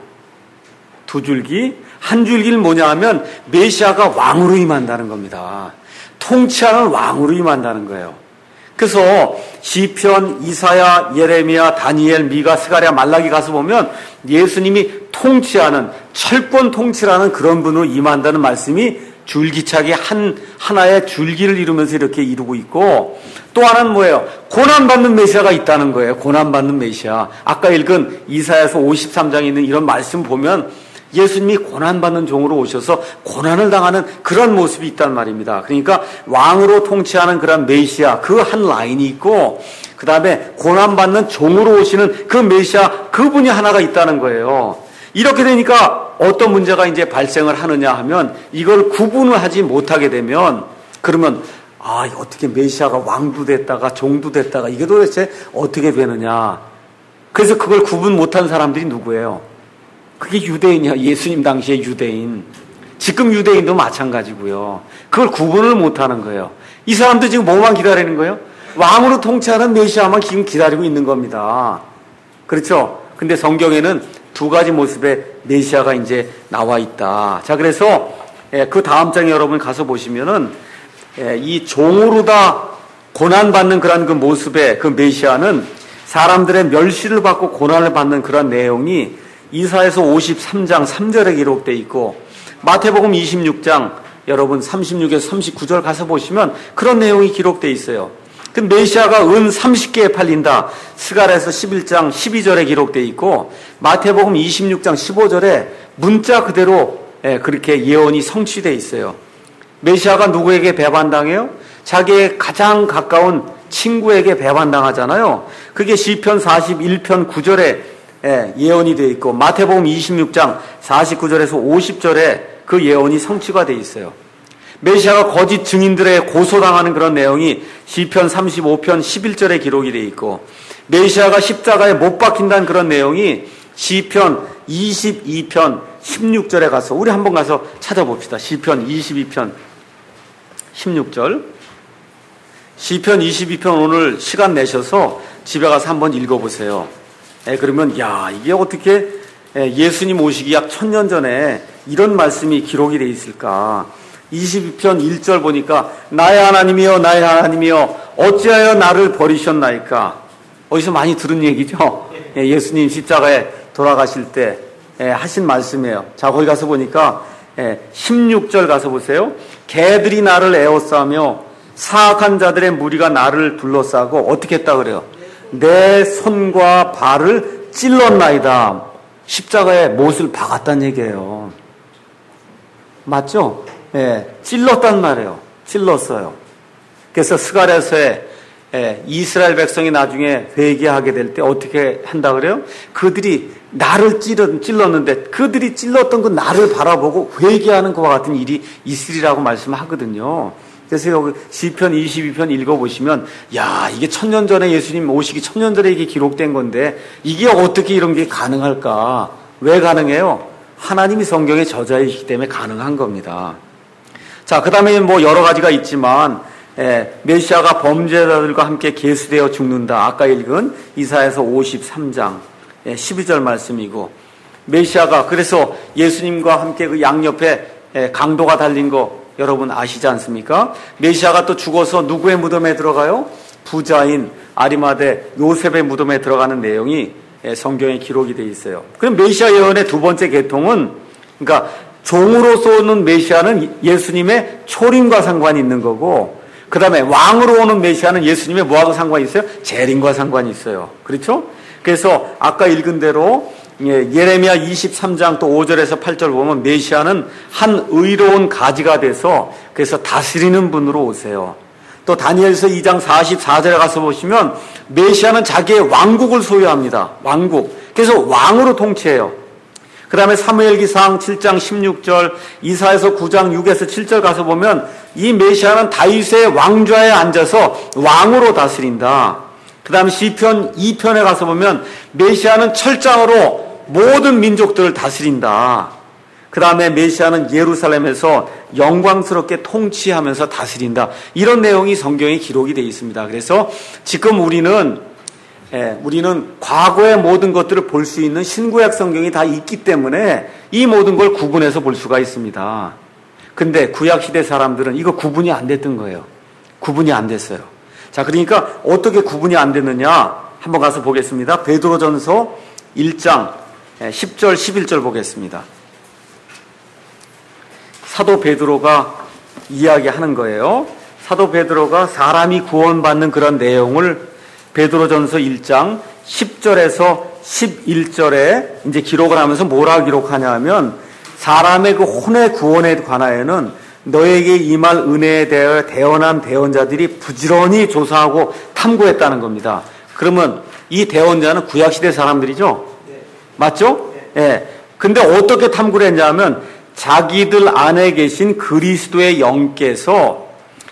두 줄기. 한 줄기는 뭐냐 하면 메시아가 왕으로 임한다는 겁니다. 통치하는 왕으로 임한다는 거예요. 그래서 시편, 이사야, 예레미야, 다니엘, 미가, 스가랴, 말라기 가서 보면 예수님이 통치하는, 철권 통치라는 그런 분으로 임한다는 말씀이 줄기차게 하나의 줄기를 이루면서 이렇게 이루고 있고, 또 하나는 뭐예요? 고난받는 메시아가 있다는 거예요. 고난받는 메시아. 아까 읽은 이사야서 53장에 있는 이런 말씀 보면 예수님이 고난받는 종으로 오셔서 고난을 당하는 그런 모습이 있단 말입니다. 그러니까 왕으로 통치하는 그런 메시아, 그 한 라인이 있고, 그 다음에 고난받는 종으로 오시는 그 메시아, 그분이 하나가 있다는 거예요. 이렇게 되니까 어떤 문제가 이제 발생을 하느냐 하면, 이걸 구분을 하지 못하게 되면, 그러면 어떻게 메시아가 왕도 됐다가 종도 됐다가 이게 도대체 어떻게 되느냐. 그래서 그걸 구분 못한 사람들이 누구예요? 그게 유대인이야. 예수님 당시의 유대인. 지금 유대인도 마찬가지고요. 그걸 구분을 못하는 거예요. 이 사람도 지금 뭐만 기다리는 거예요? 왕으로 통치하는 메시아만 지금 기다리고 있는 겁니다. 그렇죠? 근데 성경에는 두 가지 모습의 메시아가 이제 나와 있다. 자, 그래서 그 다음 장에 여러분 가서 보시면은 이 종으로 다 고난받는 그런 그 모습의 그 메시아는 사람들의 멸시를 받고 고난을 받는 그런 내용이 이사야서 53장 3절에 기록되어 있고, 마태복음 26장 여러분 36에서 39절 가서 보시면 그런 내용이 기록되어 있어요. 그 메시아가 은 30개에 팔린다. 스가랴서 11장 12절에 기록되어 있고, 마태복음 26장 15절에 문자 그대로 그렇게 예언이 성취되어 있어요. 메시아가 누구에게 배반당해요? 자기의 가장 가까운 친구에게 배반당하잖아요. 그게 시편 41편 9절에 예언이 되어 있고, 마태복음 26장 49절에서 50절에 그 예언이 성취가 되어 있어요. 메시아가 거짓 증인들의 고소당하는 그런 내용이 시편 35편 11절에 기록이 되어 있고, 메시아가 십자가에 못 박힌다는 그런 내용이 시편 22편 16절에 가서 우리 한번 가서 찾아봅시다. 시편 22편 16절. 시편 22편 오늘 시간 내셔서 집에 가서 한번 읽어보세요. 그러면 이게 어떻게 예수님 오시기 약 1000년 전에 이런 말씀이 기록이 되어 있을까? 22편 1절 보니까 나의 하나님이여 나의 하나님이여 어찌하여 나를 버리셨나이까? 어디서 많이 들은 얘기죠? 예수님 십자가에 돌아가실 때 하신 말씀이에요. 자, 거기 가서 보니까 16절 가서 보세요. 개들이 나를 에워싸며 사악한 자들의 무리가 나를 둘러싸고 어떻게 했다 그래요? 내 손과 발을 찔렀나이다. 십자가에 못을 박았다는 얘기예요. 맞죠? 찔렀단 말이에요. 찔렀어요. 그래서 스가랴서에 이스라엘 백성이 나중에 회개하게 될 때 어떻게 한다 그래요? 그들이 나를 찔렀는데 그들이 찔렀던 그 나를 바라보고 회개하는 것과 같은 일이 있으리라고 말씀하거든요. 그래서 여기 시편 22편 읽어보시면 야, 이게 1000년 전에 예수님 오시기 1000년 전에 이게 기록된 건데 이게 어떻게 이런 게 가능할까? 왜 가능해요? 하나님이 성경의 저자이시기 때문에 가능한 겁니다. 자, 그 다음에 뭐 여러 가지가 있지만 메시아가 범죄자들과 함께 계수되어 죽는다. 아까 읽은 이사야서 53장 12절 말씀이고, 메시아가 그래서 예수님과 함께 그 양옆에 강도가 달린 거 여러분 아시지 않습니까? 메시아가 또 죽어서 누구의 무덤에 들어가요? 부자인 아리마대 요셉의 무덤에 들어가는 내용이 성경에 기록이 되어 있어요. 그럼 메시아 예언의 두 번째 계통은, 그러니까 종으로서 오는 메시아는 예수님의 초림과 상관이 있는 거고, 그 다음에 왕으로 오는 메시아는 예수님의 뭐하고 상관이 있어요? 재림과 상관이 있어요. 그렇죠? 그래서 아까 읽은 대로 예레미야 23장 또 5절에서 8절 보면 메시아는 한 의로운 가지가 돼서 그래서 다스리는 분으로 오세요. 또 다니엘서 2장 44절에 가서 보시면 메시아는 자기의 왕국을 소유합니다. 왕국. 그래서 왕으로 통치해요. 그 다음에 사무엘기상 7장 16절, 이사야서 9장 6에서 7절 가서 보면 이 메시아는 다윗의 왕좌에 앉아서 왕으로 다스린다. 그 다음에 시편 2편에 가서 보면 메시아는 철장으로 모든 민족들을 다스린다. 그 다음에 메시아는 예루살렘에서 영광스럽게 통치하면서 다스린다. 이런 내용이 성경에 기록이 되어 있습니다. 그래서 지금 우리는 과거의 모든 것들을 볼 수 있는 신구약 성경이 다 있기 때문에 이 모든 걸 구분해서 볼 수가 있습니다. 근데 구약시대 사람들은 이거 구분이 안 됐던 거예요. 구분이 안 됐어요. 자, 그러니까 어떻게 구분이 안 됐느냐 한번 가서 보겠습니다. 베드로전서 1장 10절 11절 보겠습니다. 사도 베드로가 이야기하는 거예요. 사도 베드로가 사람이 구원받는 그런 내용을 베드로전서 1장 10절에서 11절에 이제 기록을 하면서 뭐라 기록하냐 하면, 사람의 그 혼의 구원에 관하여는 너에게 임할 은혜에 대하여 대언한 대언자들이 부지런히 조사하고 탐구했다는 겁니다. 그러면 이 대언자는 구약시대 사람들이죠? 네. 맞죠? 네. 근데 어떻게 탐구를 했냐면 자기들 안에 계신 그리스도의 영께서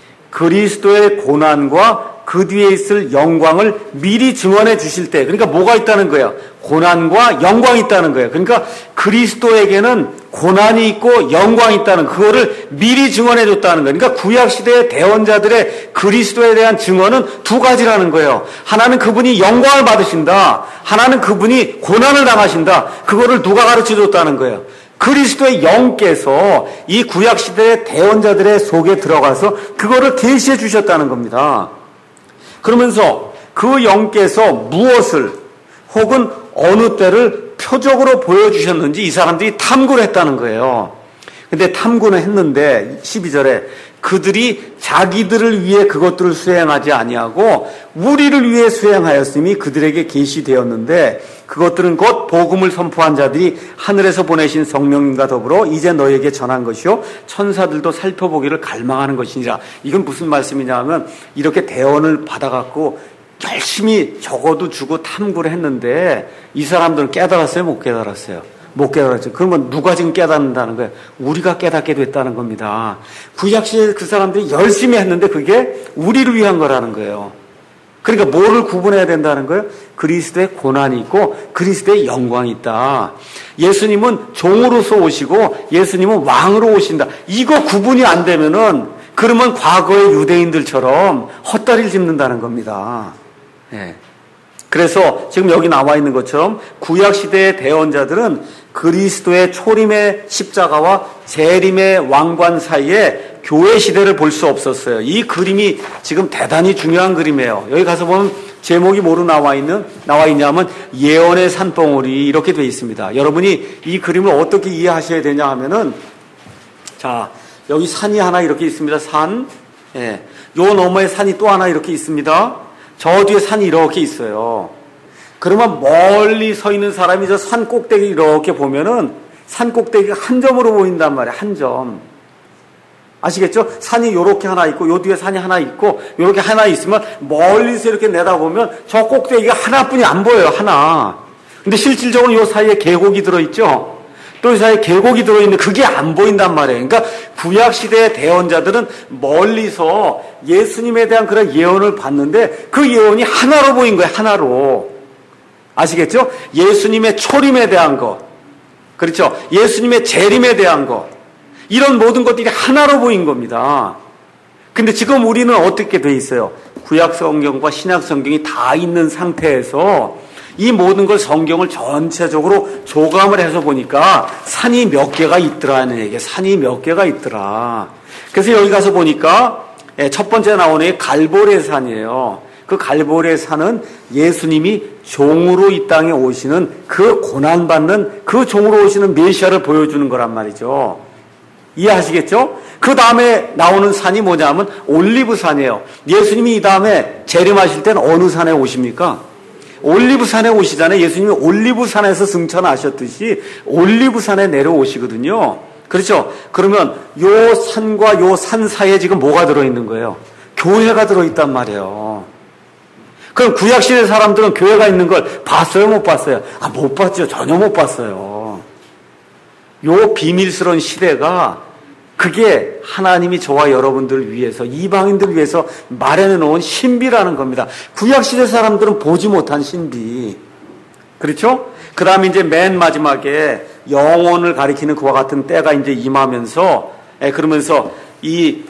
그리스도의 고난과 그 뒤에 있을 영광을 미리 증언해 주실 때, 그러니까 뭐가 있다는 거예요? 고난과 영광이 있다는 거예요. 그러니까 그리스도에게는 고난이 있고 영광이 있다는, 그거를 미리 증언해 줬다는 거예요. 그러니까 구약시대의 대언자들의 그리스도에 대한 증언은 두 가지라는 거예요. 하나는 그분이 영광을 받으신다. 하나는 그분이 고난을 당하신다. 그거를 누가 가르쳐 줬다는 거예요? 그리스도의 영께서 이 구약시대의 대언자들의 속에 들어가서 그거를 계시해 주셨다는 겁니다. 그러면서 그 영께서 무엇을 혹은 어느 때를 표적으로 보여주셨는지 이 사람들이 탐구를 했다는 거예요. 근데 탐구는 했는데 12절에 그들이 자기들을 위해 그것들을 수행하지 아니하고 우리를 위해 수행하였음이 그들에게 계시되었는데 그것들은 곧 복음을 선포한 자들이 하늘에서 보내신 성령님과 더불어 이제 너에게 전한 것이요 천사들도 살펴보기를 갈망하는 것이니라. 이건 무슨 말씀이냐 하면 이렇게 대언을 받아갖고 열심히 적어도 주고 탐구를 했는데 이 사람들은 깨달았어요? 못 깨달았어요? 못 깨달았죠. 그러면 누가 지금 깨닫는다는 거예요? 우리가 깨닫게 됐다는 겁니다. 구약시대 그 사람들이 열심히 했는데 그게 우리를 위한 거라는 거예요. 그러니까 뭐를 구분해야 된다는 거예요? 그리스도의 고난이 있고 그리스도의 영광이 있다. 예수님은 종으로서 오시고 예수님은 왕으로 오신다. 이거 구분이 안 되면은 그러면 과거의 유대인들처럼 헛다리를 짚는다는 겁니다. 네. 그래서 지금 여기 나와 있는 것처럼 구약시대의 대언자들은 그리스도의 초림의 십자가와 재림의 왕관 사이에 교회 시대를 볼 수 없었어요. 이 그림이 지금 대단히 중요한 그림이에요. 여기 가서 보면 제목이 뭐로 나와 있냐면 예언의 산봉우리 이렇게 되어 있습니다. 여러분이 이 그림을 어떻게 이해하셔야 되냐 하면은, 자, 여기 산이 하나 이렇게 있습니다. 산. 예. 요 너머에 산이 또 하나 이렇게 있습니다. 저 뒤에 산이 이렇게 있어요. 그러면 멀리 서 있는 사람이 저 산 꼭대기 이렇게 보면은 산 꼭대기가 한 점으로 보인단 말이에요. 한 점. 아시겠죠? 산이 요렇게 하나 있고 요 뒤에 산이 하나 있고 요렇게 하나 있으면 멀리서 이렇게 내다보면 저 꼭대기가 하나뿐이 안 보여요. 하나. 근데 실질적으로 요 사이에 계곡이 들어있죠. 또 이 사이에 계곡이 들어있는데 그게 안 보인단 말이에요. 그러니까 구약시대의 대언자들은 멀리서 예수님에 대한 그런 예언을 봤는데 그 예언이 하나로 보인 거예요. 하나로. 아시겠죠? 예수님의 초림에 대한 것. 그렇죠? 예수님의 재림에 대한 것. 이런 모든 것들이 하나로 보인 겁니다. 근데 지금 우리는 어떻게 돼 있어요? 구약 성경과 신약 성경이 다 있는 상태에서 이 모든 걸 성경을 전체적으로 조감을 해서 보니까 산이 몇 개가 있더라는 얘기예요. 산이 몇 개가 있더라. 그래서 여기 가서 보니까 첫 번째 나오는 게 갈보레 산이에요. 그 갈보레 산은 예수님이 종으로 이 땅에 오시는 그 고난받는 그 종으로 오시는 메시아를 보여주는 거란 말이죠. 이해하시겠죠? 그 다음에 나오는 산이 뭐냐면 올리브산이에요. 예수님이 이 다음에 재림하실 때는 어느 산에 오십니까? 올리브산에 오시잖아요. 예수님이 올리브산에서 승천하셨듯이 올리브산에 내려오시거든요. 그렇죠? 그러면 요 산과 요 산 사이에 지금 뭐가 들어있는 거예요? 교회가 들어있단 말이에요. 그럼 구약시대 사람들은 교회가 있는 걸 봤어요? 못 봤어요? 못 봤죠. 전혀 못 봤어요. 요 비밀스러운 시대가 그게 하나님이 저와 여러분들을 위해서 이방인들을 위해서 마련해 놓은 신비라는 겁니다. 구약시대 사람들은 보지 못한 신비. 그렇죠? 그 다음에 이제 맨 마지막에 영혼을 가리키는 그와 같은 때가 이제 임하면서 그러면서 이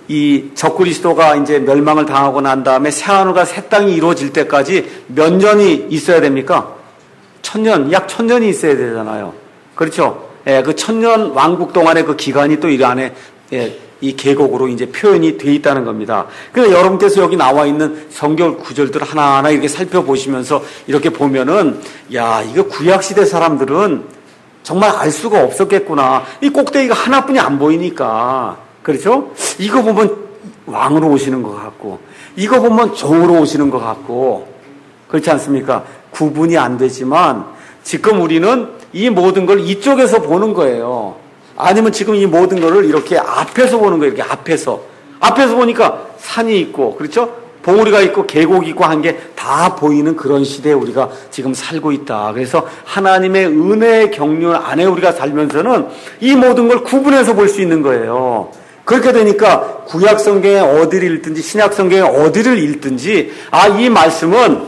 적그리스도가 이제 멸망을 당하고 난 다음에 새하늘과 새 땅이 이루어질 때까지 몇 년이 있어야 됩니까? 1000년, 약 1000년이 있어야 되잖아요. 그렇죠? 그 1000년 왕국 동안의 그 기간이 또 이 안에 이 계곡으로 이제 표현이 돼 있다는 겁니다. 그래서 여러분께서 여기 나와 있는 성경 구절들 하나하나 이렇게 살펴보시면서 이렇게 보면은 야, 이거 구약시대 사람들은 정말 알 수가 없었겠구나. 이 꼭대기가 하나뿐이 안 보이니까. 그렇죠? 이거 보면 왕으로 오시는 것 같고, 이거 보면 종으로 오시는 것 같고, 그렇지 않습니까? 구분이 안 되지만, 지금 우리는 이 모든 걸 이쪽에서 보는 거예요. 아니면 지금 이 모든 거를 이렇게 앞에서 보는 거예요. 이렇게 앞에서. 앞에서 보니까 산이 있고, 그렇죠? 봉우리가 있고, 계곡이 있고 한 게 다 보이는 그런 시대에 우리가 지금 살고 있다. 그래서 하나님의 은혜의 경륜 안에 우리가 살면서는 이 모든 걸 구분해서 볼 수 있는 거예요. 그렇게 되니까 구약 성경에 어디를 읽든지 신약 성경에 어디를 읽든지 이 말씀은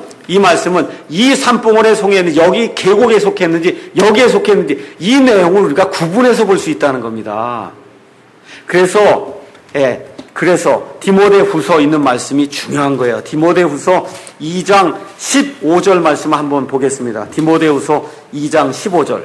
이 산봉우리에 속했는지 여기 계곡에 속했는지 여기에 속했는지 이 내용을 우리가 구분해서 볼 수 있다는 겁니다. 그래서 디모데후서 있는 말씀이 중요한 거예요. 디모데후서 2장 15절 말씀을 한번 보겠습니다. 디모데후서 2장 15절.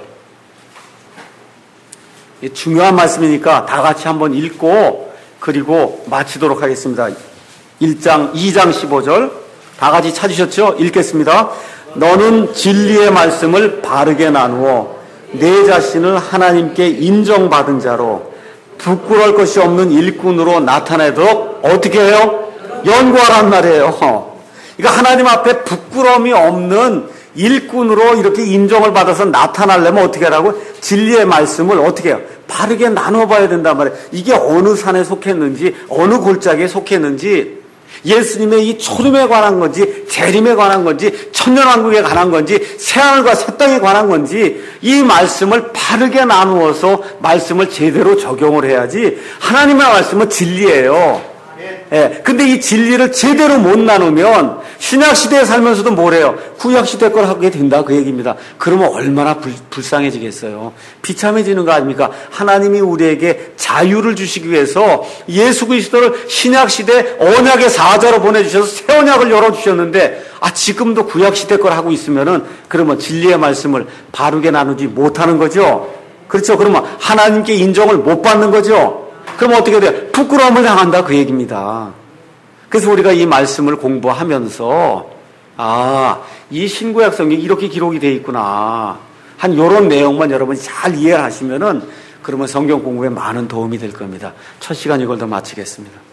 중요한 말씀이니까 다 같이 한번 읽고 그리고 마치도록 하겠습니다. 2장 15절 다 같이 찾으셨죠? 읽겠습니다. 너는 진리의 말씀을 바르게 나누어 내 자신을 하나님께 인정받은 자로 부끄러울 것이 없는 일꾼으로 나타내도록 어떻게 해요? 연구하란 말이에요. 그러니까 하나님 앞에 부끄러움이 없는 일꾼으로 이렇게 인정을 받아서 나타나려면 어떻게 하라고? 진리의 말씀을 어떻게 해요? 바르게 나눠봐야 된단 말이에요. 이게 어느 산에 속했는지 어느 골짜기에 속했는지 예수님의 이 초림에 관한 건지 재림에 관한 건지 천년왕국에 관한 건지 새하늘과 새 땅에 관한 건지 이 말씀을 바르게 나누어서 말씀을 제대로 적용을 해야지. 하나님의 말씀은 진리예요. 근데 이 진리를 제대로 못 나누면 신약시대에 살면서도 뭐래요? 구약시대 걸 하게 된다 그 얘기입니다. 그러면 얼마나 불쌍해지겠어요. 비참해지는 거 아닙니까? 하나님이 우리에게 자유를 주시기 위해서 예수 그리스도를 신약시대 언약의 사자로 보내주셔서 새 언약을 열어주셨는데 지금도 구약시대 걸 하고 있으면은 그러면 진리의 말씀을 바르게 나누지 못하는 거죠. 그렇죠? 그러면 하나님께 인정을 못 받는 거죠. 그럼 어떻게 돼요? 부끄러움을 당한다 그 얘기입니다. 그래서 우리가 이 말씀을 공부하면서 이 신구약 성경이 이렇게 기록이 되어 있구나 한 이런 내용만 여러분이 잘 이해하시면은 그러면 성경 공부에 많은 도움이 될 겁니다. 첫 시간 이걸 더 마치겠습니다.